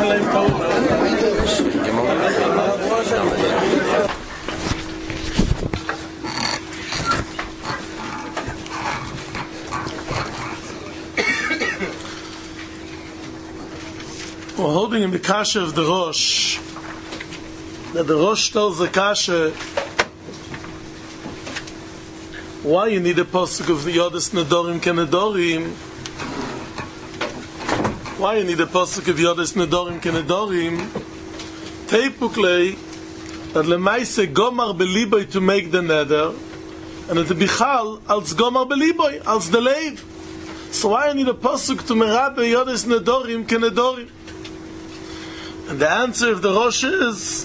We're holding in the kasha of the Rosh, that the Rosh tells the kasha why you need a pasuk of the Yodas Nedorim Kenedorim. Why you need a pasuk of Yodas Nedorim Kenedorim? Teipuklei that lemaise gomar beliboy to make the neder, and at the bichal als gomar beliboy als the leiv. So why you need a pasuk to merabe Yodas Nedorim Kenedorim? And the answer of the Rosh is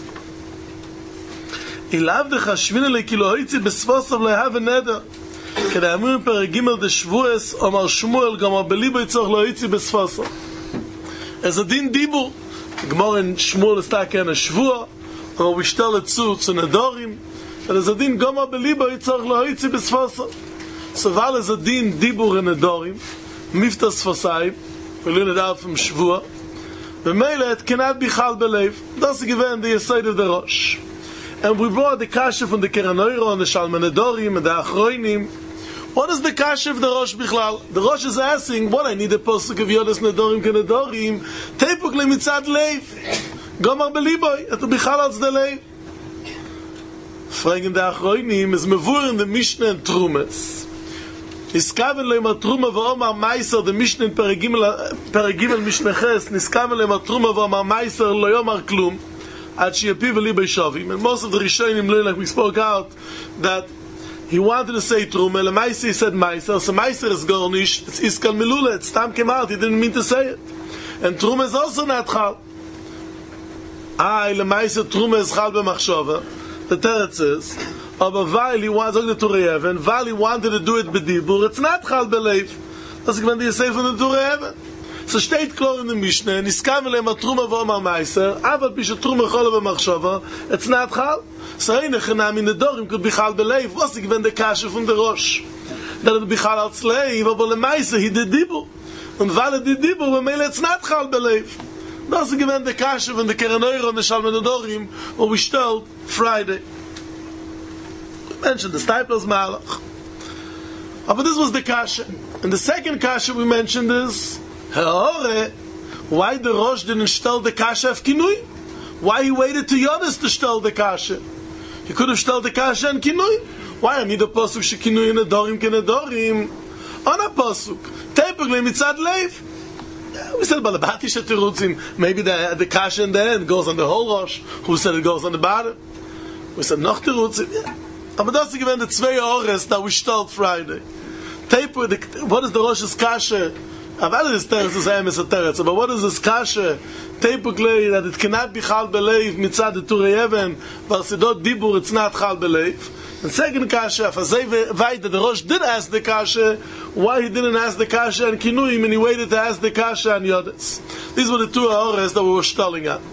Ilav de chashvinele kilo hoitzi besvosav lehav neder kedamur peragimel de shvues omar Shmuel gamar belibo yitzor lo hoitzi besvosav. As a din dibur gemor in Shmuel is taken a shvua or we stell it zu nedorim, and as a din gamar belibo yitzor lo hoitzi besvosav. So val as a din dibur in nedorim miftas fosai we learn it out from shvua. The Meilet cannot be chal belev. That's given the side of the Rosh. And we brought the kasha from the Keranoiro and the Shalman Nedorim and the Achroinim. What is the kasha of the Rosh Bichlal? The Rosh is asking, what I need a posuk of Yodas Nedorim Kenedorim, Teipuk le mitzad leiv. Gomar beliboy, et bichal als the leiv. Fragen the Achroinim is mevur in the Mishnah and Trumas. Niskaven lo ima truma v'omar meiser, the Mishnah in Perigimel Mishnah Ches, Niskaven lo ima truma v'omar meiser lo yomar klum, ad sheyapiv li beishavim. And most of the Rishonim learn, like we spoke out, that he wanted to say truma, lemaisa he said meiser, so meiser is gornish, it's iskal milula, it's tam came out, he didn't mean to say it. And truma is also not chal. Lemaisa truma is chal b'machshava. The teretz is, aber weil he wanted to do it weil he wanted to do it b'dibur, it's not chal b'leiv. That's when they say from the Torah Even. So steht klar in the Mishnah, niskam elem atruma v'omar meiser, aval pi shetruma chola b'machshava, it's not chal. So eine chenam in the dorim could be chal b'leiv. Was ik when the kasha from the Rosh? That it be chal als leiv, aber le meiser he did dibur. Und weil did dibur, b'meile it's not chal b'leiv. Das ik when the kasha from the Keranoiro and the Shalman Nedorim, what we stole Friday. Mentioned the Stipler's Malach. But this was the kasha. And the second kasha we mentioned is why the Rosh didn't stell the kasha of Kinui? Why he waited to Yodas to stell the kasha? He could have stell the kasha and Kinui. Why I need a pasuk she Kinui in Nedorim Kenedorim? On a pasuk. Teipuk le mitzad leiv. We said Balabati Shetirutzim. Maybe the kasha in the end goes on the whole Rosh. Who said it goes on the bottom? We said noch Tirutzim. Yeah. Aber das given the zwei Ores that we stole Friday. What is the Rosh's kasha? Aval is teretz is emes a teretz. But what is this kasha? Teipukle that it cannot be chal belev mitzad the Turei Even. Varsidot dibur it's not chal belev. And second kasha, if that the Rosh did ask the kasha, why he didn't ask the kasha and Kinuim and he waited to ask the kasha and Yodas? These were the two Ores that we were stealing at.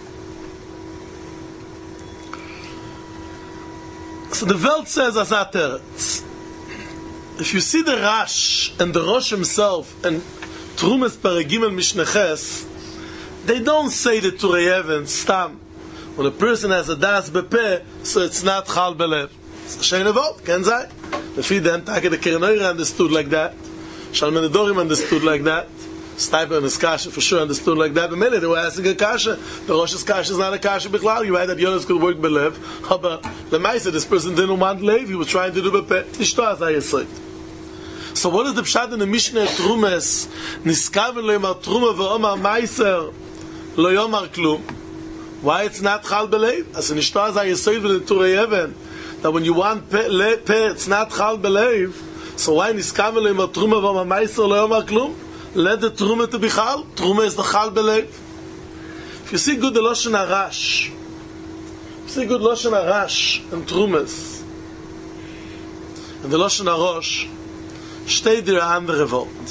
So the Welt says as a teretz. If you see the Rash and the Rosh himself and Trumas Perigimel Mishnah Ches, they don't say the Turei Even stam. When a person has a das bepeh, so it's not chal belev. It's a shein avot, ken zay. The feed them, the Keranoiro understood like that. Shalman Nedorim understood like that. Stipler and his kasha for sure understood like that. But mainly they were asking a kasha. The Rosh's kasha is not a kasha bichlal. You had that Yodas could work belev. But the Maisa, this person didn't want leiv. He was trying to do bepeh. Nishto as I said. So what is the pshat in the Mishnah at Trumas? Niskaven lo yomar truma v'omar meiser lo yomar klum. Why it's not chal belev? As in Nishto as I said with the Turei Even, that when you want peh, it's not chal belev. So why niskaven lo yomar truma v'omar meiser lo yomar klum? Let the truma to be chal. Truma is the chal belev. If you see good the Lashon Harash, and Trumas, and the Lashon Harosh, steht dir ein anderer Wort.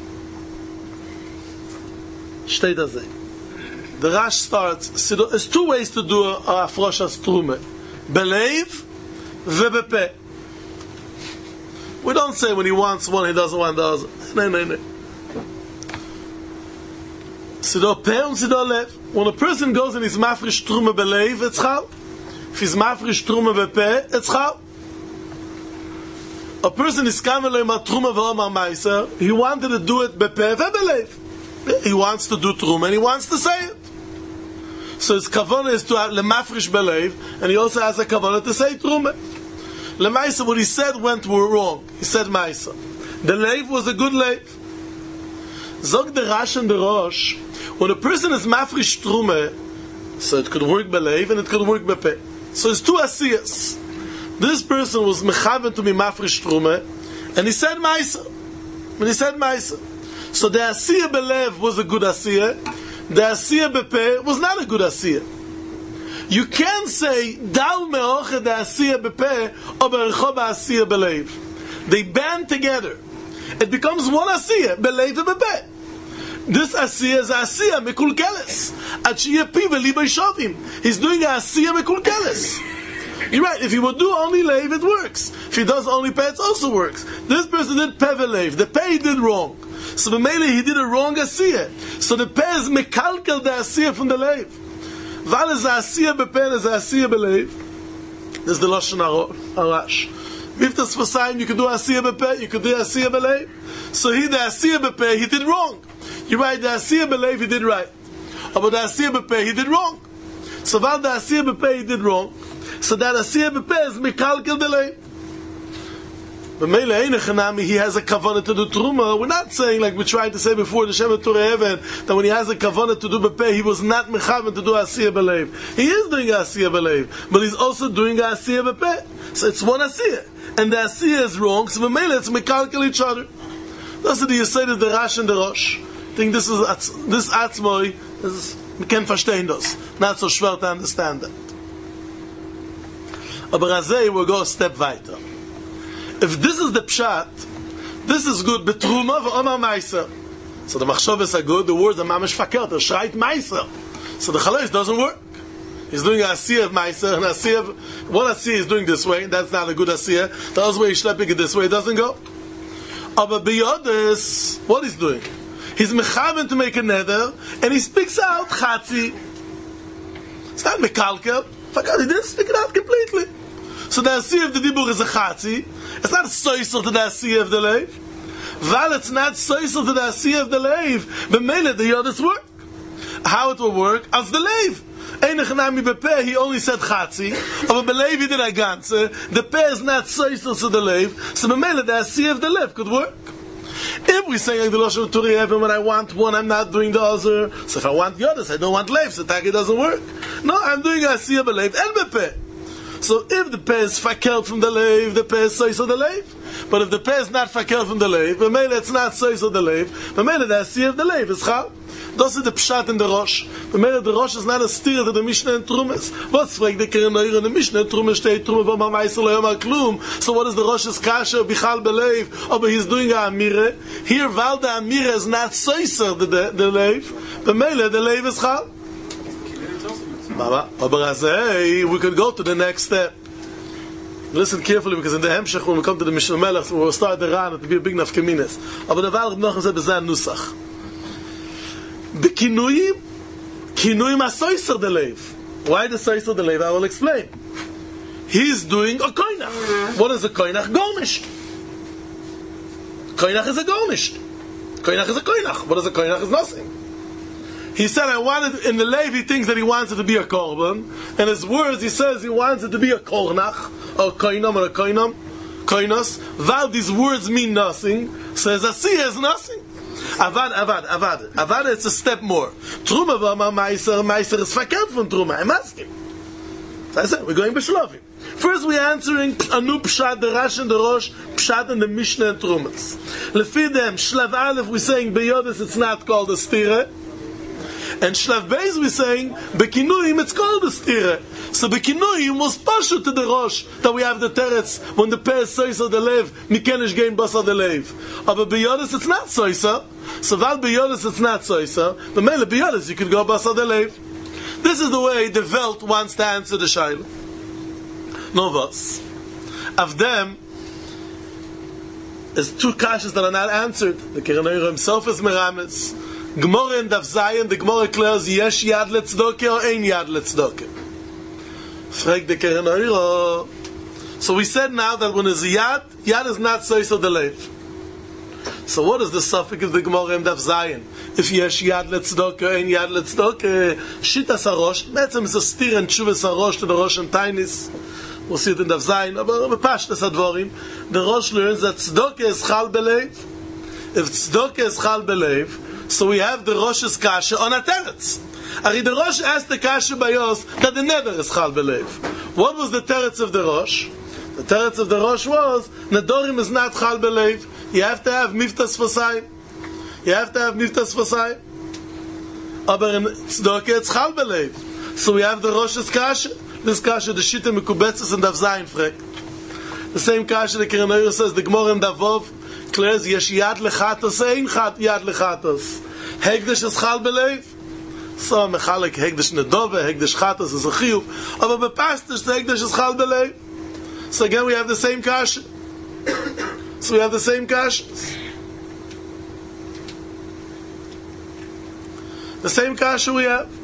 Steht da sei. The Rash starts, there's two ways to do a Afroshas Trume. Belev vebepeh. We don't say when he wants one, he doesn't want the other. No. Sido Peh und Sido Lev. When a person goes and he's mafresh Truma belev, it's chal. If he's mafresh Truma bepeh, it's chal. A person is kameloi ma Truma v'omar meiser, he wanted to do it bepeh v'belev. He wants to do Truma and he wants to say it. So his kavanah is to have lemafresh belev, and he also has a kavanah to say Truma. Lemaisa, what he said went wrong. He said Maisa. The leiv was a good leiv. Zog the Rash and the Rosh, when a person is mafresh Truma, so it could work belev and it could work bepeh. So it's two asiyas. This person was mechaven to be mafresh Truma, and he said Maisa. And he said Maisa. So the asiyah belev was a good asiyah. The asiyah bepeh was not a good asiyah. You can't say dal meoche the asiyah bepeh or bercho ba'asiyah belev. They band together. It becomes one asiyah, belev and bepeh. This asiyah is asiyah mekulkeles. Achiyah piva libay shovim. He's doing a asiyah mekulkeles. You're right. If he would do only leiv, it works. If he does only peh, it also works. This person did peh v'leiv. The peh he did wrong. So the mele he did a wrong asiyah. So the peh is mekalkel the asiyah from the leiv. Val is asiyah bepeh is asiyah belev. This is the Lashon Arash. If that's for sign, you could do asiyah bepeh, you could do asiyah belev. So he the asiyah bepeh he did wrong. You're right. The asiyah belev he did right. But the asiyah bepeh he did wrong. So val the asiyah bepeh he did wrong. So that asiyah bepeh is mekalkel the leiv. But Mele Einechanami, he has a kavanah to do Truma. We're not saying, like we tried to say before, the Shem Torah Even, that when he has a kavanah to do Bepeh, he was not mechaven to do Asiyah Belev. He is doing Asiyah Belev, but he's also doing Asiyah Bepeh. So it's one Asiyah. And the Asiyah is wrong, so Mele, it's mekalkel each other. That's what you say to the Rash and the Rosh. I think this Atzmoi, we can verstehen das. Not so schwer to understand that. Aber Razei will go a step weiter. If this is the pshat, this is good. Betruma v'omar meiser. So the machshavos are good. The words are mamash fakert. The shreit meiser. So the chalesh doesn't work. He's doing a asiyah of meiser, and asiyah of one asiyah is doing this way. That's not a good asiyah. The other way he's schlepping it this way. It doesn't go. But beyodis, what he's doing? He's mechaven to make a neder, and he speaks out chatzi. It's not mekalkel. Fakert, he didn't speak it out completely. So the asiyah of the dibur is a chatzi. It's not soisel to the asiyah of the leiv. Val, it's not soisel to the asiyah of the leiv. But mele, the yodis work. How it will work? As the leiv. Einechanami bepeh, he only said chatzi. But belev he did a ganze. The peh is not soisel to the leiv. So mele, the asiyah of the leiv could work. If we say like the Lashon Torah, when I want one, I'm not doing the other. So if I want yodis, I don't want leiv. So it doesn't work. No, I'm doing asiyah belev and bepeh. So if the peh is fakel from the leiv, the peh is sois of the leiv. But if the peh is not fakel from the leiv, but maybe it's not sois of the leiv, but maybe the asiyah of the leiv is chal. Das ist the pshat in the Rosh. But maybe the Rosh is not a steer to the Mishnah and Trumas. What's like the Keren in the Mishnah? Trumas steht Truma v'omar meiser lo yomar klum. So what is the Rosh's kasha bichal beleiv? Oh, but he's doing a amire. Here, val the amire is not sois of the leiv, but maybe the leiv is chal. We could go to the next step. Listen carefully, because in the Hemshech, when we come to the Mishnah Melech, we'll start the Ran, it will be a big nafkeminis. Aber the Val Reb Nachman said, "Bezan nusach." The kinuyim asoiser the leiv. Why the soiser the leiv? I will explain. He's doing a koinach. What is a koinach? Gornish. Koinach is a gornish. Koinach is a koinach. What is a koinach? Is nothing. He said, I wanted, in the leiv, he thinks that he wants it to be a korban. In his words, he says he wants it to be a kornach, or koinam, or a koinam, koinos. Val, these words mean nothing. Says, asiyah is nothing. Avad, it's a step more. Truma v'omar meiser is fakert from Truma. I'm asking. So I said, we're going b'shlovim. First, we're answering a new pshat, the Rash and the Rosh, pshat and the Mishnah and Trumas. Lefi them, shlav aleph, we're saying, beyodis, it's not called a stira. And Shlav Beis we're saying, Bekinuim it's called a stira. So Bekinuim was pashut to the Rosh, that we have the teretz, when the peh says of the lev, mikenish gain basa the lev. But beyodis it's not soisa. So val beyodis it's not soisa. But mele beyodis you could go basa the lev. This is the way the Welt wants to answer the Shaila. No vas. Of them, there's two kashas that are not answered. The Keren himself is meramis. Gemara in Daf Zayin, the Gemara declares, yesh yad letzdoke or ein yad letzdoke. Frag the Keren Oiro. So we said now that when there's a yad, yad is not soiso de leiv. So what is the suffix of the Gemara in Daf Zayin? If yesh yad letzdoke or ein yad letzdoke, shitas harosh, betzem is a stir and tshuvas harosh to the Rosh and Tainis. We'll see it in Daf Zayin, but bepashtas advorim, the Rosh learns that tzdoke is chal beleiv. If tzdoke is chal beleiv, so we have the Rosh's kasha on a teretz. Ari the Rosh asked the kasha bayos that the neder is chal beleiv. What was the teretz of the Rosh? The teretz of the Rosh was nedorim is not chal beleiv. You have to have miftas fasayim. You have to have miftas fasayim. Aber in tzdoke it's chal beleiv. So we have the Rosh's kasha. This kasha the shita mekubetzes and Daf Zayin frek. The same kasha the Keren Oiro says the Gemara in Davov declares yesh yad lechatos ein yad lechatos. Hegdesh is chal beleiv. So mechalek hegdesh nedove, hegdesh chatos is a chiyuv. Aber bepashtas the hegdesh is chal beleiv. So again we have the same kasha. So we have the same kasha. The same kasha we have.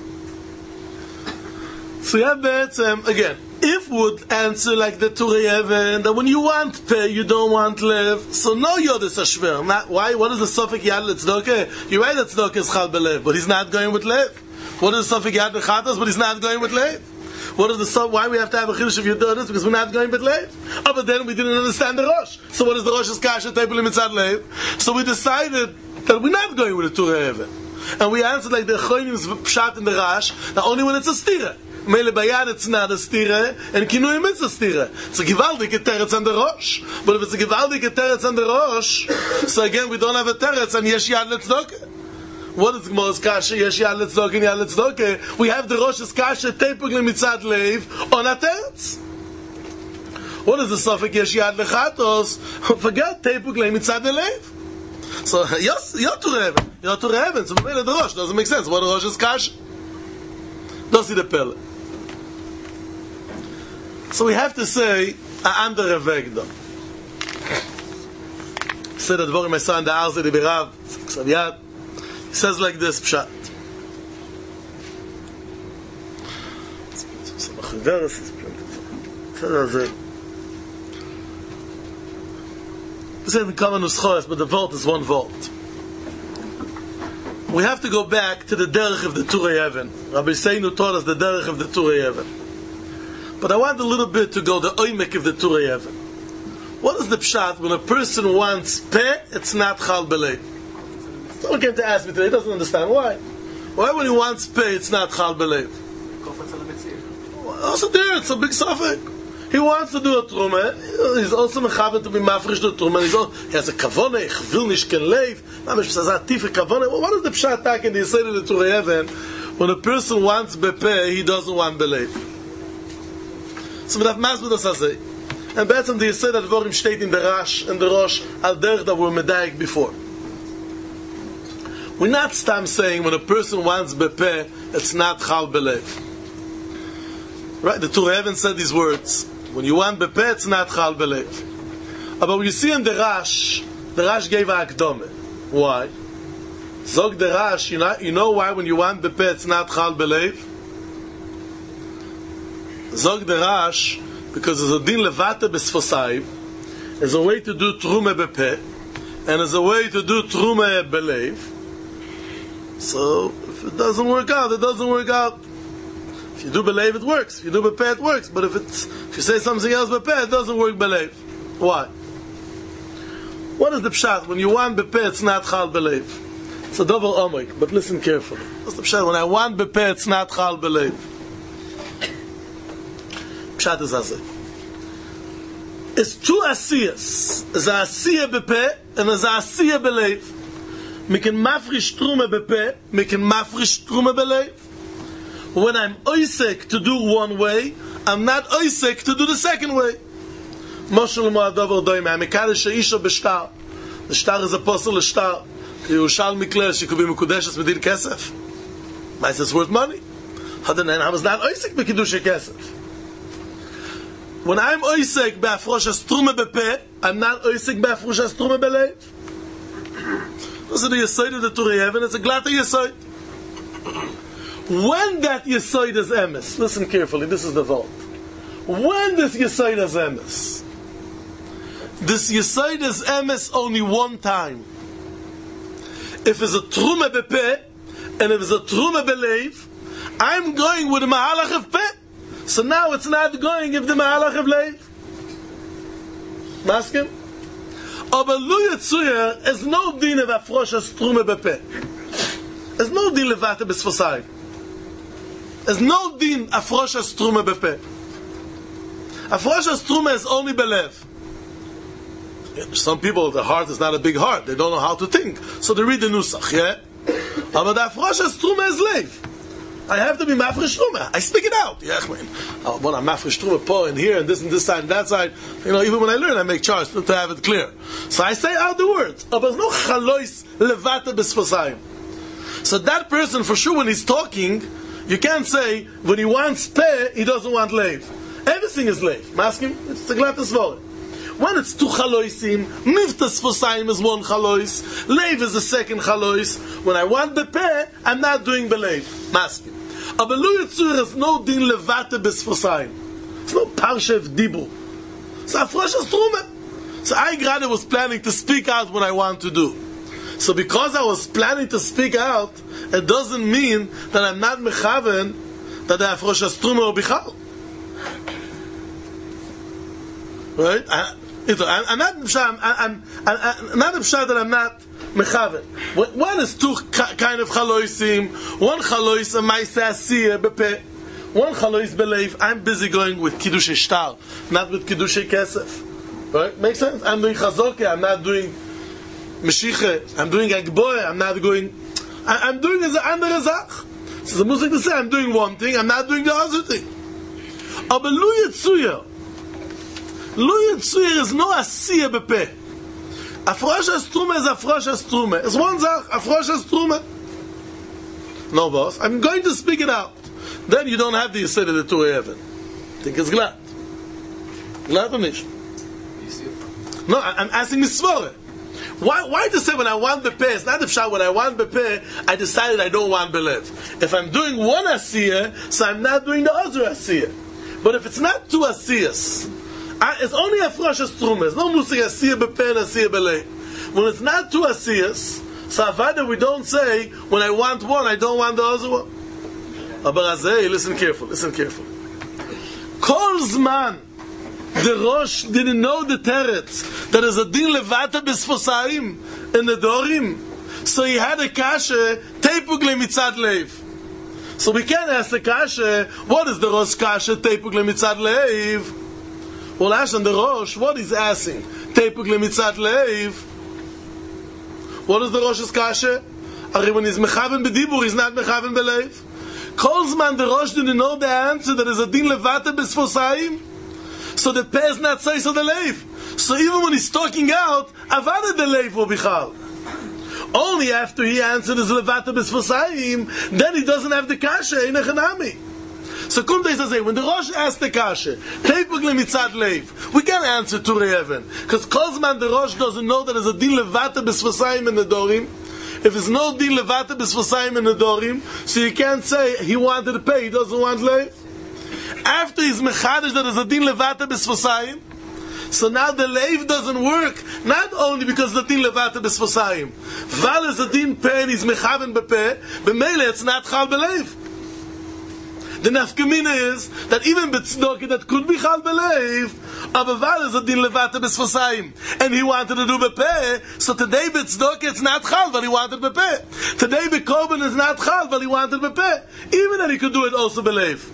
So you have again, if would answer like the Turei Even, that when you want pay, you don't want lev. So no Yodas Ashver. Why? What is the suffix Yad Letzdoke? You're right that Tzdoke is Chal Belev, but he's not going with lev. What is the suffix Yad Lechatos? But he's not going with lev. What is the suffix? Why we have to have a Chiddush of Yodas? Because we're not going with lev. Oh, but then we didn't understand the Rosh. So what is the Rosh's kasha table mitzad lev? So we decided that we're not going with the Turei Even. And we answered like the Choinim's pshat in the Rash, that only when it's a stira. Mele bayad it's not a stira, and kinuyim it's a stira. It's a givaldik teretz on the Rosh. But if it's a givaldik teretz on the Rosh, so again we don't have a teretz and yesh yad letzdoke. What is Gemara's kasha? Yesh yad letzdoke and yad letzdoke. We have the Rosh's kasha tepugli mitzad leiv on a teretz. What is the suffix yesh yad lechatos? Forget tepugli mitzad leiv. So Yotur Even. So the Rosh doesn't make sense. What the Rosh's kasha? Does see the pelle. So we have to say a andere Weg da. Say the dvorim I saw in the Arze di Birav Ksaviyad. He says like this pshat. He said in common uschoes, but the vault is one vault. We have to go back to the derech of the Turei Even. Rabbi Seinu taught us the derech of the Turei Even. But I want a little bit to go the oimek of the Turei Even. What is the pshat when a person wants peh, it's not chal beleiv? Someone came to ask me today, he doesn't understand why. Why when he wants peh, it's not chal beleiv? Also there, it's a big suffix. He wants to do a truma. He's also mechaven to be mafresh the truma. He has a kavone. Ich will nicht ken leiv. What is the pshat tak in the Yisrael of the Turei Even? When a person wants bepeh, he doesn't want beleiv. So we have masbid as say. And better the Yisrael that Dvorim steht in the Rash and the Rosh al derech that were medayik before. We're not stam saying when a person wants bepeh, it's not chal beleiv. Right? The Turei Even said these words. When you want bepeh, it's not chal beleiv. But when you see in the Rash gave a akdome. Why? Zog the Rash, you know why when you want bepeh, it's not chal beleiv? Zog the Rash, because there's a din levate besfosayim, there's a way to do trume bepeh, and there's a way to do trume beleiv. So, if it doesn't work out, it doesn't work out. If you do beleiv, it works. If you do bepeh, it works. But if you say something else bepeh, it doesn't work beleiv. Why? What is the pshat? When you want bepeh, it's not chal beleiv. It's a double omik, but listen carefully. What's the pshat? When I want bepeh, it's not chal beleiv. Pshat is azay. It's two asiyas. There's a asiyah bepeh, and there's a asiyah beleiv. Me can mafrish trume bepeh, me can mafrish trume beleiv. When I'm oisek to do one way, I'm not oisek to do the second way. Moshel mo'adavar doime. I'm mekadesh she'isha b'shtar. The shtar is apostle of shtar. Yerushalmi kler she could be mekudeshes medin kesef. Mice is worth money. Hadanen I was not oisek b'kiddush kesef. When I'm oisek b'afrosh strume bepeh, I'm not oisek b'afrosh strume beleiv. This is the Yesod of the Turei Even. It's a glatte Yesod. When that Yesod is emes, listen carefully, this is the vault. When this Yesod is emes, this Yesod is emes only one time. If it's a Truma Bepeh, and if it's a Truma Belev, I'm going with the Mahalach of Peh. So now it's not going if the Mahalach of Leiv. Maskim? Aber Lu Yetzuyer is no din of Afroshas Truma Bepeh. There's no din Levata B'Sfosayim. There's no din Afroshas Truma Bepeh. Afroshas Truma is only Belev. Some people, the heart is not a big heart. They don't know how to think. So they read the Nusach, yeah? But the Afroshas Truma is Leiv. I have to be Mafresh Truma. I speak it out. Yeah, man. When I'm Mafresh Truma, po, and here, and this side, and that side. Even when I learn, I make charge to have it clear. So I say out the words. But there's no Chalois Levata B'Sfosayim. So that person, for sure, when he's talking, you can't say, when he wants Peh, he doesn't want Leiv. Everything is Leiv. Masking? It's a glatte Svore. When it's two chaloisim, miftas fosayim is one chalois, leiv is the second chalois. When I want the peh, I'm not doing beleiv. Masking. Aber Lu Yetzuyer is no din levate bis fosayim. It's no parsha of dibur. So Afroshas Truma. So I gerade was planning to speak out what I want to do. So because I was planning to speak out, it doesn't mean that I'm not mechaven that the Afroshas Truma or bichal. Right? I'm not that I'm not mechaven. One is two kind of chaloisim. One chalois a ma'aseh asiyah bepeh. One chalois beleiv. I'm busy going with kiddushei shtar, not with kiddushei kesef. Right? Makes sense? I'm doing chazokeh. I'm not doing meshiche. I'm doing agboeh. I'm not going. I'm doing as an andere zach. So the music to say I'm doing one thing. I'm not doing the other thing. Aber Lu Yetzuyer. Lu Yetzuyer is no asiyah bepeh. Afroshas Truma is Afroshas Truma. It's one zach, Afroshas Truma. No, boss. I'm going to speak it out. Then you don't have the Yesod of the Turei Even. I think it's glad. Glad or nicht? No, I'm asking Misvore. Why to say when I want bepeh? It's not the pshat. When I want bepeh, I decided I don't want belev. If I'm doing one asiyah, so I'm not doing the other asiyah. But if it's not two asiyahs, it's only Afroshas Truma. There's no musik asiyah bepeh and asiyah belev. When it's not two asiyahs, so avada we don't say when I want one, I don't want the other one. Abarazei, listen carefully. Kol zman. The Rosh didn't know the teretz that is a din levata b'sfosayim in the dorim, so he had a kasha teipuk lemitzad leiv. So we can't ask the kasha, what is the Rosh kasha teipuk lemitzad leiv? Well, ask on the Rosh, what is asking teipuk lemitzad leiv? What is the Rosh's kasha? When he's mechaven b'dibur, he's not mechaven b'leiv. Kol zman the Rosh didn't know the answer that is a din levata b'sfosayim. So the peh is not say so the leiv. So even when he's talking out, avada the leiv will bichal. Only after he answered his levata b'sfosayim, then he doesn't have the kasha in a chanami. So Kumta says, when the Rosh asked the kasha, teipuk lemitzad leiv, we can't answer Turei Even, because Kozman the Rosh doesn't know that there's a din levata b'sfosayim in the dorim. If there's no din levata b'sfosayim in the dorim, so you can't say he wanted to pay, he doesn't want leiv. After he's mechadish that is a din levata b'sfosayim, so now the leiv doesn't work, not only because the din levata b'sfosayim, val is a din peh and he's mechaven b'peh, b'meile it's not chal b'leiv. The nafkamina is that even b'tzedakah that could be chal b'leiv, but val is a din levata b'sfosayim, and he wanted to do b'peh, so today b'tzedakah it's not chal, but he wanted b'peh. Today b'korban is not chal, but he wanted b'peh. Even that he could do it also b'leiv.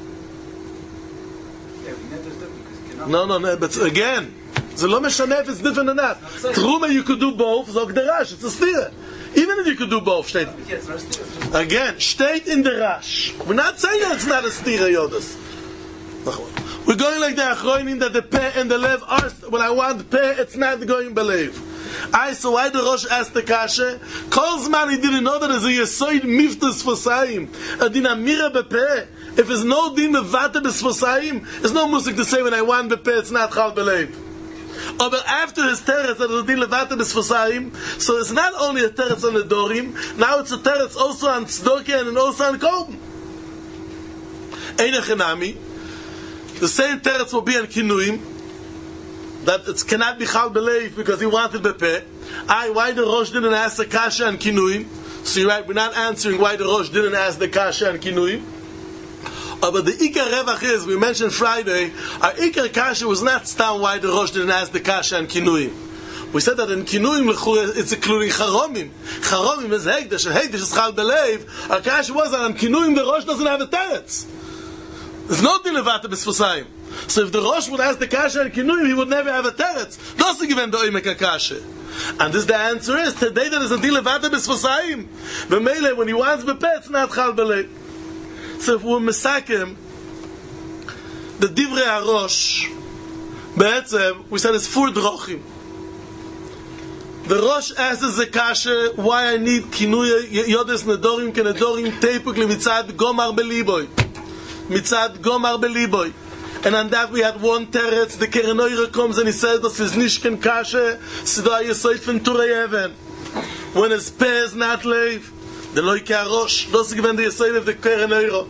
No, but again, it's lo meshana if it's different or not. Truma you could do both, zog the Rash, it's a stira. Even if you could do both, steht. Again, steht in the Rash. We're not saying that it's not a stira, Yodas. We're going like the Achronim that the peh and the lev are, when I want peh, it's not going believe. So why the Rosh asked the kasha? Kol zman he didn't know that there's a yesoid miftas fosayim, a din amira bepeh. If there's no din mevata b'sfosayim, there's no music to say when I want bepeh, it's not chal belev. But after his teretz that is din levate b'sfosayim, so it's not only a teretz on the Dorim, now it's a teretz also on tzedakah and also on korban. Einach enami, the same teretz will be on kinuim, that it cannot be chal beleif because he wanted bepeh. Why the Rosh didn't ask the kasha on kinuim? So you're right, we're not answering why the Rosh didn't ask the kasha on kinuim. But the Ikar Revach is, we mentioned Friday, our Ikar Kasha was not stam why the Rosh didn't ask the Kasha and Kinuim. We said that in Kinuim it's including Charomim. Charomim is Hegdesh, and Hegdesh is Chal Belev. Our Kasha was that on Kinuim the Rosh doesn't have a teretz. There's no din levate b'sfosayim. So if the Rosh would ask the Kasha and Kinuim, he would never have a teretz. Doesn't give him the Oimek Kasha. And this the answer is, today there is a din levate b'sfosayim. B'meile, when he wants bepeh, it's not Chal Belev. So if we're mesakim, the divrei harosh, be'etzem, we said it's 4 drochim. The Rosh asks the kasha, why I need kinuya yodes nedorim kenedorim teipuk mitzad gomar beliboy. Mitzad gomar beliboy. And on that we had one teretz, the Keren Oire comes and he says, das is nishken kasha, sido ayesoit fin turei even. When his peh is not leiv, the loike harosh, das given the yesoid of the Keren Oire.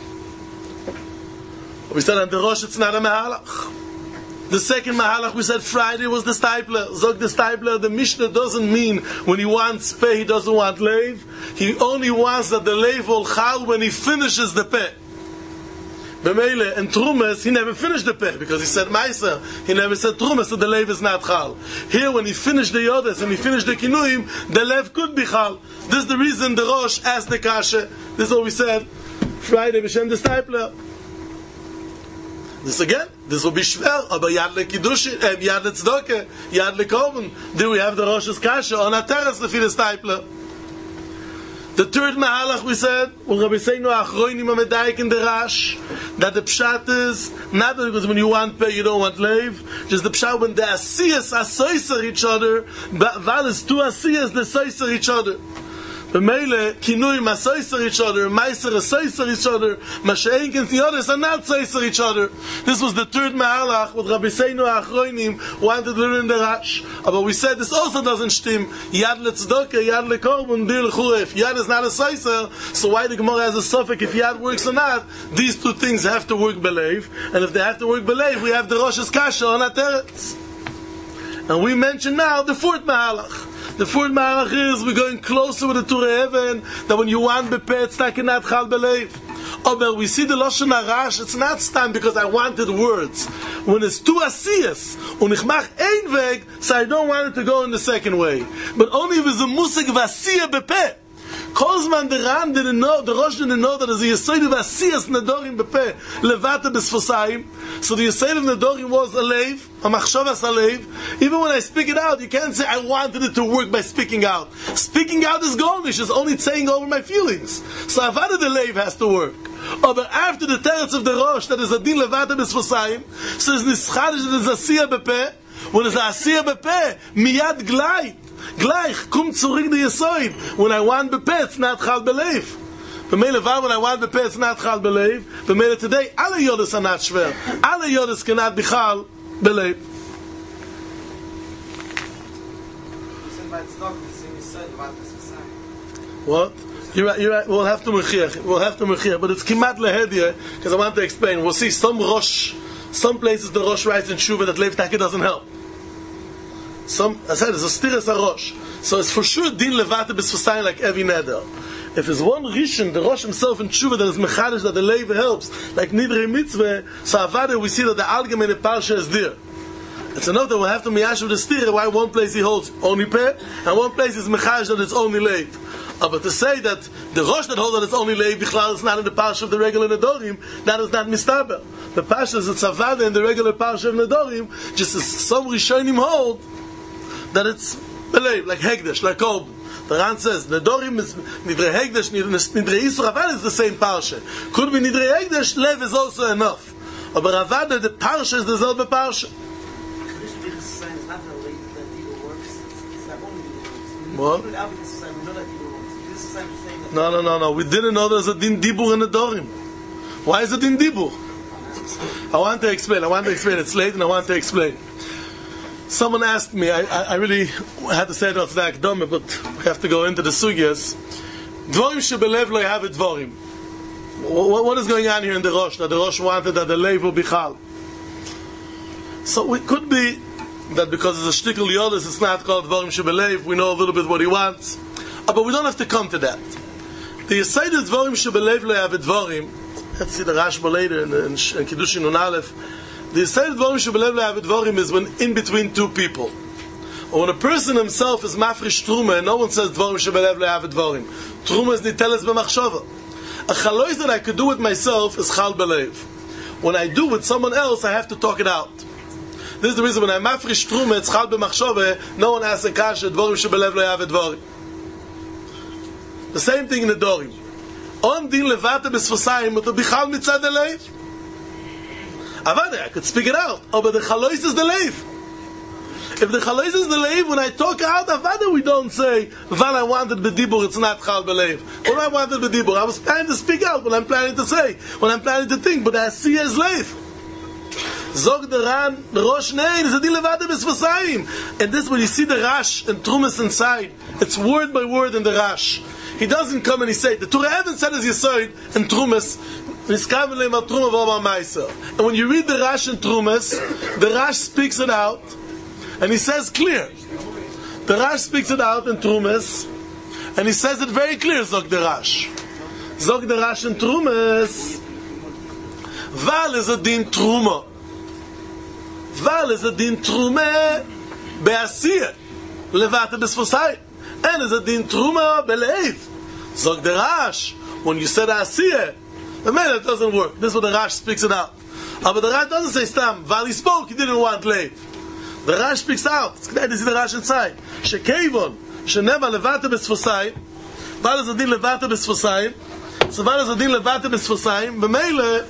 We said on the Rosh it's not a mahalach. The second mahalach we said Friday was the stipler. Zog the stipler, the Mishnah doesn't mean when he wants peh, he doesn't want leiv. He only wants that the leiv will chal when he finishes the peh. B'meile, and Trumas, he never finished the peh, because he said Meiser. He never said Trumas, so the leiv is not chal. Here, when he finished the yodes and he finished the kinuim, the leiv could be chal. This is the reason the Rosh asked the kasha. This is what we said Friday, B'Shem the stipler. This again, this will be shver, aber yad lekidushin, yad letzdoke, yad lekorban. Do we have the Rosh's kasha on a teretz lefi the stipler? The third mahalach we said, Rabbi Seinu achroinim amedayik in the Rash, that the pshat is not because when you want peh you don't want leiv, just the pshat when the asiyas asoiser each other, val is 2 asiyas the soiser each other. B'meile, kinuim asoiser each other, meiser asoiser each other, mashein and the others are not soiser each other. This was the third mahalach, what Rabbi Seinu Achroinim wanted to learn in the Rash. But we said this also doesn't stim. Yad letzdoke, yad lekorban, dir lechuref. Yad is not a soiser, so why the Gemara has a suffix if yad works or not? These 2 things have to work belev, and if they have to work belev, we have the Rosh's kasha on Ateretz. And we mention now the 4th mahalach. The 4th mahalach is we're going closer with the Turei Even, that when you want bepeh, it's not chal belev. But we see the Lashon Harash, it's not stand because I wanted words. When it's 2 asiyas, und ich mach ein weg, so I don't want it to go in the second way. But only if it's a musik v'asiyah bepeh. Kozman the Ram didn't know, the Rosh didn't know that as a Yesoid of Asiyas Nedorim bepeh, levate b'sfosayim. So the Yesoid of Nedorim was a leiv, a machshavas a leiv. Even when I speak it out, you can't say I wanted it to work by speaking out. Speaking out is goldish, it's only saying over my feelings. So avada the leiv has to work. But after the teretz of the Rosh, that is a din levate b'sfosayim, so it's nischadish that is Asiyah bepeh. When it's Asiyah bepeh, miyad glait. Gleich, kommt zurück the Yesoid. When I want bepeh, it's not chal belev. B'meile when I want bepeh, it's not chal belev. B'meile today, alle yodes are not shver. Alle yodes cannot be chal belev. What? You're right. We'll have to mechiach. But it's kimat lehediyah, because I want to explain. We'll see some places the Rosh writes in Shuvah that leiv taka doesn't help. I said it's a stiras harosh, so it's for sure din levate b'sfosayim like every neder. If there's one rishon, the Rosh himself in Tshuva that is mechadish that the leiv helps, like nidrei mitzvah, so avada we see that the algemeine parsha is there. It's enough that we'll have to miyashiv the stira why one place he holds only peh, and one place is mechadish that it's only leiv. But to say that the Rosh that holds that it's only leiv bichlal is not in the parsha of the regular nedorim, that is not mistaber. The parsha is a tzavada in the regular parsha of nedorim, just as some rishonim hold that it's belev, like Hegdesh, like Korban. The Ran says, Nedorim is Nidrei Hegdesh, Nidrei Yisur Avad is the same parsha. Could be Nidrei Hegdesh, Lev is also enough. But Avad, the parsha is the Zelbe parsha. What? No. We didn't know there's a din dibur in Nedorim. Why is it din dibur? I want to explain. It's late and I want to explain. Someone asked me, I really had to say it off the akdama, but we have to go into the sugyas. Dvorim shebelev lo yahav dvorim. What is going on here in the Rosh? That the Rosh wanted that the Lev will be chal. So it could be that because it's a shtickle yodis, it's not called dvorim shebelev. We know a little bit what he wants, but we don't have to come to that. The Yesayid dvorim shebelev lo yahav dvorim. Let's see the Rashba later in Kiddushin Nun Aleph. The Yisrael Dvorim Shebelev Le'av Dvorim is when in between two people. Or when a person himself is mafrish truma and no one says Dvorim Shebelev Le'av Dvorim. Truma is niteles b'machshava. A chalois that I could do with myself is chal belev. When I do with someone else, I have to talk it out. This is the reason when I mafrish truma, it's chal b'machshava, no one asks a kasha, Dvorim Shebelev Le'av Dvorim. The same thing in the Dorim. On din levata b'sfosayim, but the bichal mitzad aleiv. Avada, I could speak it out. Oh, but the chalois is the leiv. If the chalois is the leiv, when I talk out Avada, we don't say, Val I wanted b'dibur, it's not chal b'leiv. What I wanted b'dibur, I was planning to speak out, what I'm planning to say, what I'm planning to think, but I see as leiv. Zog the Ran, the Rosh Nein, is a din levata b'sfosayim. And this, when you see the Rash and Trumas inside, it's word by word in the Rash. He doesn't come and he say, the Torah Even said as Yesod and Trumas, and when you read the Rash and Trumas, the Rash speaks it out, and he says clear. The Rash speaks it out in Trumas, and he says it very clear, Zog the Rash. Zog the Rash and Trumas, Val is a din Truma. Val is a din Truma be'asiyah, levata b'sfosayim. And is a din Truma be'leiv. Zog the Rash, when you said asiyah, the man, it doesn't work. This is what the Rash speaks it out. But the Rash doesn't say stam. While he spoke, he didn't want leiv. The Rash speaks out. It's good to see the Rash inside. Shekevon, sheneva levata b'sfosayim. Val is a din levata b'sfosayim. So Val is a din levata b'sfosayim. B'meile,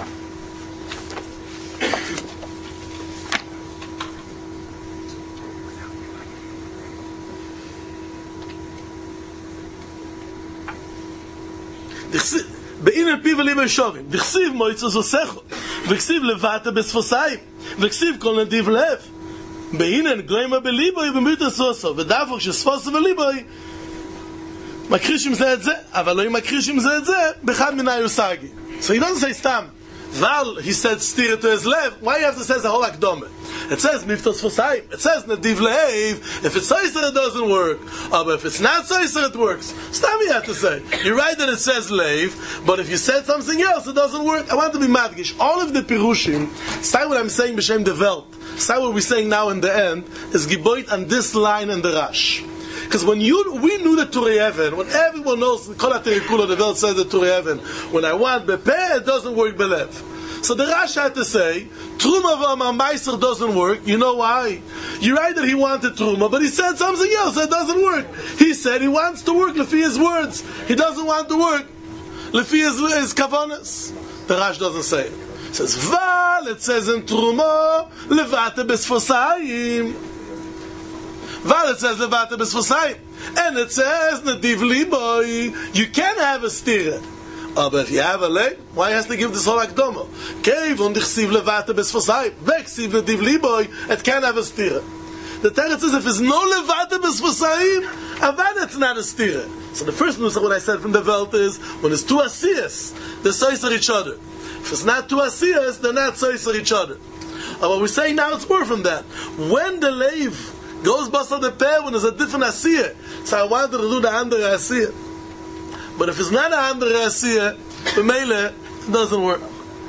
באין על פיו וליבו שורים וכסיב מויצו זוסכו וכסיב לבטה בספוסיים וכסיב כל נדיב לב באינן גליימה בליבוי במיטה סוסו ודווקא שספוסו וליבוי מקריש עם זה את זה אבל לא מקריש עם זה את זה באחד מן היוסגי. So he doesn't say stam Val, he said steer to his left. Why you have to say the whole akdome? It says miftos fosayim. It says nadiv leiv. If it's soiser, it doesn't work. But if it's not soiser, it works. Stam you have to say. You're right that it says leiv, but if you said something else, it doesn't work. I want to be madgish. All of the pirushim, say what I'm saying b'shem the Welt, say what we're saying now in the end, is giboit on this line in the Rash. Because when we knew the Turei Even, when everyone knows, Kol HaTerikula, the Welt says the Turei Even, when I want Bepeh, it doesn't work Belev. So the Rash had to say, Truma v'amar Meiser doesn't work. You know why? You're right that he wanted Truma, but he said something else that doesn't work. He said he wants to work Lefi his words. He doesn't want to work Lefi his kavanas. The Rash doesn't say it. It says, Val, it says in Truma, Levate Besfosayim. Val, it says levata b'sfosayim, and it says nadiv liboy. You can have a stira, but if you have a leg, why has to give this whole akdoma? Kev und dichsiv levata b'sfosayim, veksiv nadiv liboy. It can have a stira. The teretz says if it's no levata b'sfosayim, avad it's not a stira. So the first news of what I said from the Welt is when it's two asiyas, they soiser each other. If it's not two asiyas, they're not soiser each other. And what we're saying now, it's more from that. When the leiv goes basal the pair when there's a different asiyah. So I wanted to do the andere asiyah. But if it's not the andere asiyah, the meile, it doesn't work.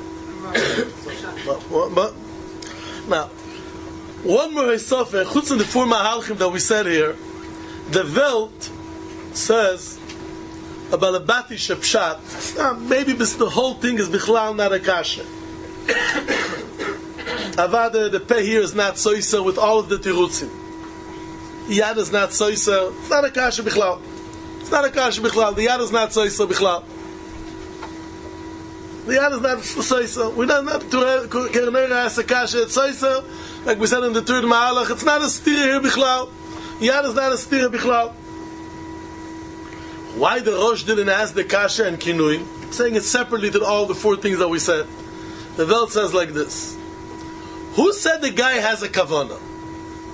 but now, one more hisofer, chutz in the four mahalchim that we said here, the Welt says about a bati shepshat, maybe the whole thing is bichlal not a kasha. Avada, the peh here is not soisa with all of the tirutzim. Yad is not soisa. It's not a kasha bichlal. It's not a kasha bichlal. The yad is not soisa bichlal. The yad is not soisa. We don't have to kernera as a kasha. It's soisa. Like we said in the third mahalach, it's not a stira here bichlal. Yad is not a stira bichlal. Why the Rosh didn't ask the kasha and kinui? Saying it separately to all the four things that we said. The Welt says like this. Who said the guy has a kavanah?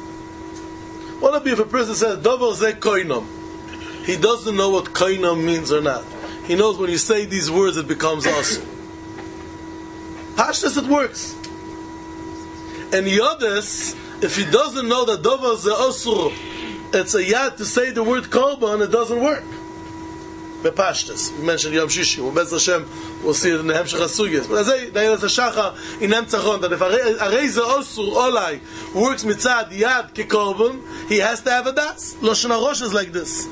What if a person says, Dover ze koinam? He doesn't know what koinam means or not. He knows when you say these words, it becomes asur. Pashtus, it works. And Yodes, if he doesn't know that Dover ze asur, it's a yad to say the word korban, it doesn't work. Bepashtus. We mentioned Yom Shishi. Bez Hashem, we'll see it in the Hemshech HaSugis. But as a Shacha in Emtzachon, that if Arei Osur Olai works mitzad yad kekorban, he has to have a das. Lashon HaRosh is like this.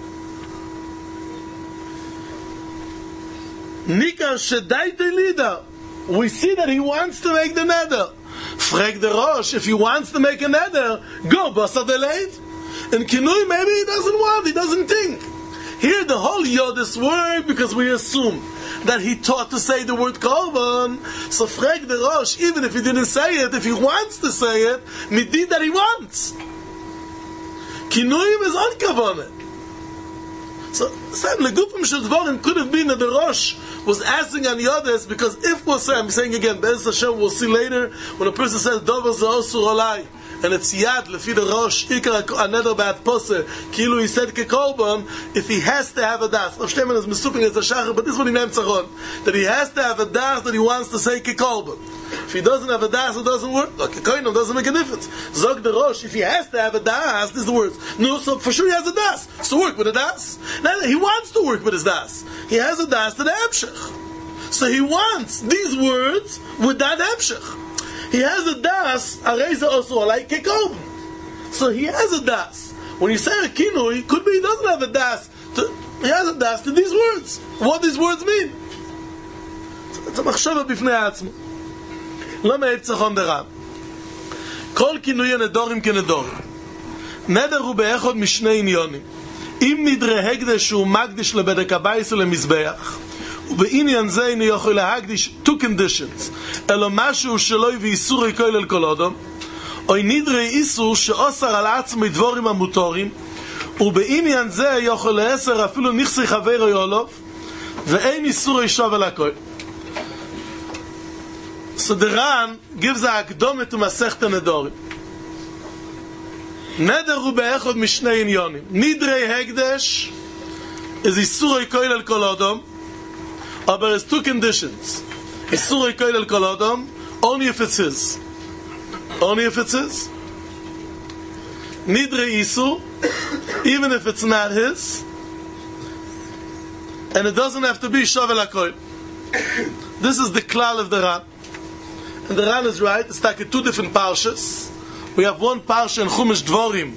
Nikar Shedai Telida. We see that he wants to make the neder. Frag the Rosh, if he wants to make a neder, go Basar Deleid. In Kinui, maybe he doesn't want, he doesn't think. Here the whole Yodis word, because we assume that he taught to say the word korban. So frag the Rosh, even if he didn't say it, if he wants to say it, midid that he wants. Kinuyim is unkavaneh. So Sam Legufim Shadvarim could have been that the Rosh was asking on Yodis, because if we'll say, I'm saying again, Be'ez Hashem, we'll see later, when a person says Dover Ze Osur Olai, and it's yad lefi the rosh ikar aneder ba'at poseh kilu he said kekorban, if he has to have a das. Rav Shteman is misuping as a shachar, but this is what he named tzachon, that he has to have a das that he wants to say kekorban. If he doesn't have a das, it doesn't work. Okay, koinam doesn't make a difference. Zog the rosh, if he has to have a das, this is the words. No, so for sure he has a das. So work with a das. Now he wants to work with his das. He has a das to the hemshech. So he wants these words with that hemshech. He has a das, areza also like kekorban. So he has a das. When you say a kinui, could be he doesn't have a das. He has a das to these words. What these words mean? It's a machshava bifnei atzmo. Lama etzachon deram. Kol kinui nedorim kenedorim. Neder hu be'echod mishnei inyonim. Im nidre hegdesh hu magdish lebedek habayis ulemizbeach. ובעניין זה אינו יכול להקדיש two conditions, אלא משהו שלא יביא איסור כולל כל אדם, או נדרי איסור שאוסר על עצמו דבורים המותרים, ובעניין זה יכול לאסר אפילו נכסי חבר יולוב, ואין איסור ישוב על הכל. So the Ran gives a הקדומת ומסכת הנדורים. נדר הוא באחד משני עניונים. נדרי הקדש is איסור כולל כל אדם, but there's two conditions. Isur yikoil el kol adam, only if it's his. Only if it's his. Nidre isur, even if it's not his, and it doesn't have to be shavel hakoil. This is the klal of the Ran. And the Ran is right, it's like two different parshas. We have one parsha in Chumash Dvorim,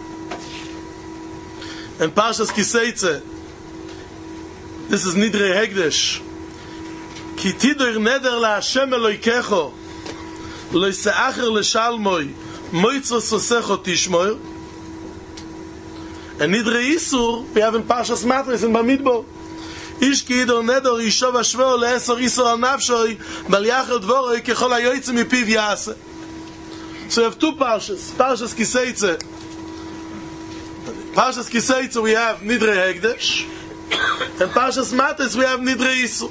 and parshas Kiseitze. This is Nidre Hegdesh. Ki tidur neder la Hashem Eloikecho lo yiseacher leshalmoi moitzos osecho tishmor. And Nidre Isur, we have in Parshas Matris in Bamidbo. Ish ki idor neder yishov ashveo leesor isur al nafshoi bal yacher dvoroi kechol hayoytze mipiv yaase. So we have two Parshas. Parshas Kiseitze. Parshas Kiseitze we have Nidre Hegdesh. And Parshas Matis we have Nidre Isur.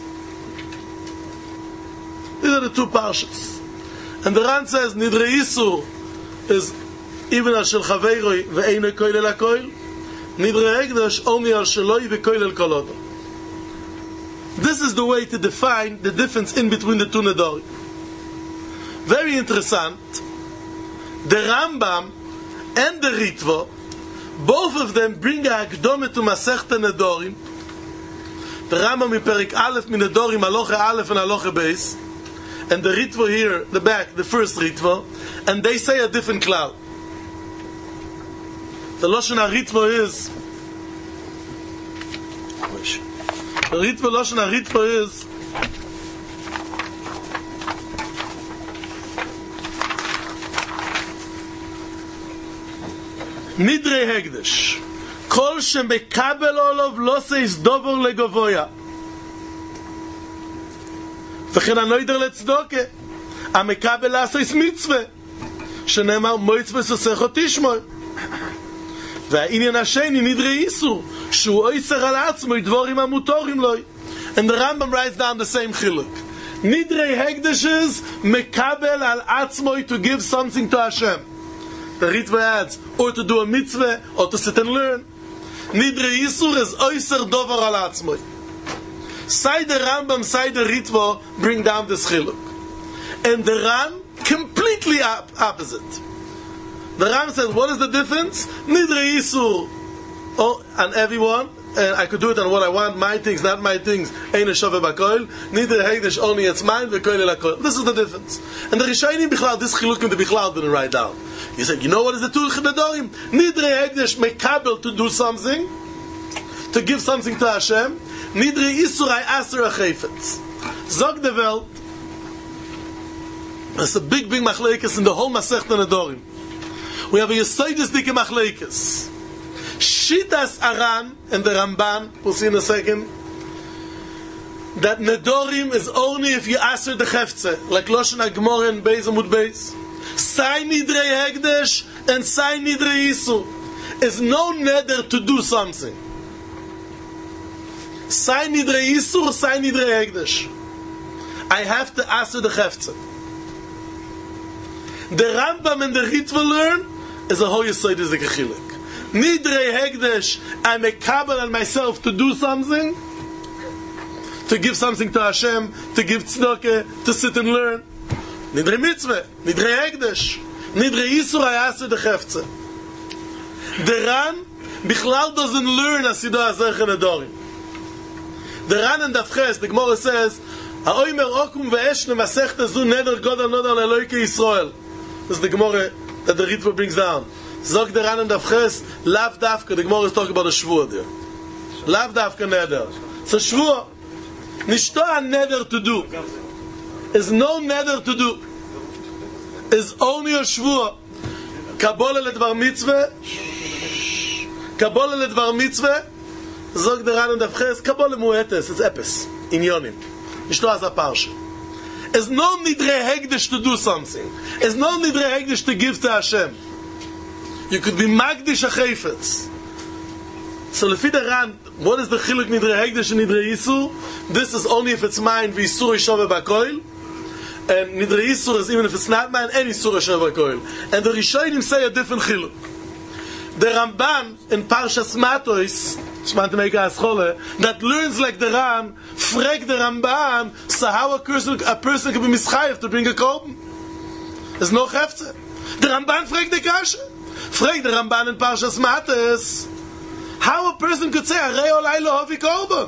These are the two Parshas. And the Ran says Nidre Isur is even al shel chaveiroi ve'eino koil el hakoil. Nidre Hegdesh only al sheloi ve'koil el kol adam. This is the way to define the difference in between the two nedorim. Very interessant. The Rambam and the Ritva, both of them bring a hakdome to Masechta Nedorim. The Rambam in Perik Aleph min Nedorim, Aloche Aleph and Aloche Beis, and the Ritva here, the back, the first Ritva, and they say a different klal. The Lashon HaRitva is, the Ritva Lashon HaRitva is, Nidre Hegdesh Kol shemekabel olav lo seis dover legavoya וכן הנוידר לצדוקה המקבל לעשויס מצווה שנאמר מויצווה סוסכו תשמור והעניין השני נדרי איסור שהוא איסר על עצמו דבורים המותורים לו. And the Rambam writes down the same chiluk. Nidrei hegdeshes mekabel al atzmoi to give something to Hashem. the Ritva adds, or to do a mitzvah, or to sit and learn. Nidre Yisur is oiser dovar al atzmoi. Sai the Rambam, sai the Ritva bring down this chiluk. And the Ram, completely opposite. The Ram says, what is the difference? Nidre Yisur, on everyone, and I could do it on what I want, my things, not my things. Ein shove bakoil, nidre hegdish, only it's mine, v'koil lakoil. This is the difference. And the Rishonim Bichlal, this chilukim the Bichlal didn't write down. He said, you know what is the Turch Nedorim? Nidre hegdish mekabel to do something, to give something to Hashem. Nidre Yisur I aser a chayfetz. Zog the Welt, there's a big machlekes in the whole Masechta Nedorim. We have a Yesodis dike machlekes. Shitas Aran and the Ramban, we'll see in a second, that Nedorim is only if you aser the Chefze, like Loshen HaGemorah and Beis Amud Beis. Sai Nidrei Hegdesh and Sai Nidrei Yisur. Is no neder to do something. Sai Nidrei Yisur, Sai Nidrei Hegdesh. I have to aser the Chefze. The Rambam and the Ritva learn is a whole Yesod is a Kechilek. Nidrei Hegdesh, I make kabel on myself to do something, to give something to Hashem, to give tzedakah, to sit and learn. Nidrei Mitzvah, Nidrei Hegdesh, Nidrei Yisur, I ask the Chefze. The Ran, Bichlal doesn't learn Asido Azerch and Adorim. The Ran and Dafches, the Gemara says, Ha'oimer okum ve'esh nemasechta zu neder godel nodal Eloike Yisrael. This is the Gemara that the Ritva brings down. Zog the Ran and Dafches, Lav Dafka, the Gemara is talking about a Shvuah there. Lav Dafka neder. So Shvuah, nishto a neder to do. Is no neder to do. Is only a Shvuah. Kabbalah ledvar mitzvah. Kabbalah ledvar mitzvah. Zog the Ran and Dafches, Kabbalah muetes, it's epis, in Yonim. Nishto as a parsha. Is no nidrei hegdish to do something. Is no nidrei hegdish to give to Hashem. You could be magdish a chayfetz. So lefi the Ran, what is the chiluk nidrei hegdish and nidrei yisur? This is only if it's mine, v'yisur yishove bakoil. And nidrei yisur is even if it's not mine, any yisur yishove bakoil. And the Rishonim say a different chiluk. The Ramban in Parshas Matos, that learns like the Ran, frag the Ramban, so how a person can be mischayev to bring a korban? There's no chefze. The Ramban frag the kasha. Frag the Ramban in Parshas Matos, how a person could say, Arei olai lo hovi korban.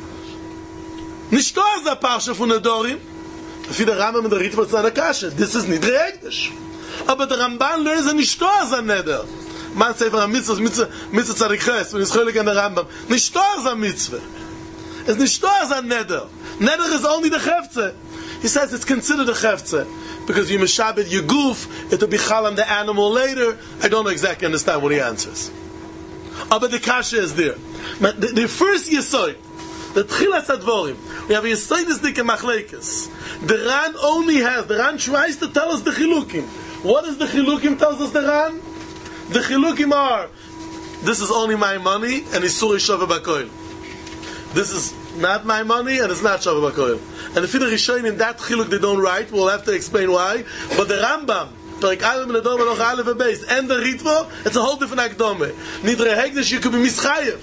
Nishto az a parsha von Nedorim. If the Rambam and the Ritva it's not a kasha. This is nidrei hegdish. But the Ramban learns a nishto az a neder. Man Sefer HaMitzvah, Mitzvah Tzadik Ches, when it's cholik in the Rambam. Nishto az a mitzvah. It's nishto az a neder. Neder is only the chefze. He says it's considered a chefze. Because you mishabed your goof, it will be chal on the animal later. I don't know exactly understand what he answers. But the kasha is there. But the first yesod, the tchilas advorim, we have a yesod is dike machlekes. The Ran tries to tell us the chilukim. What is the chilukim tells us the Ran? The chilukim are, this is only my money, and Isur Shava Bakoil. This is not my money, and it's not Shava Bakoil. And if the Rishonim in that chiluk they don't write, we'll have to explain why. But the Rambam, Perek Aleph and Adom and Aleph and Beis, and the Ritva, it's a whole different akdome. Nidrei hegdish, you could be mischayev.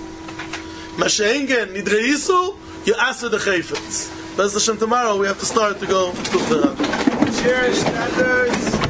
Mashengen, Nidrei Yisur, you ask the chayfetz. That's the Shem tomorrow, we have to start to go to the Ran. Cheers, standards.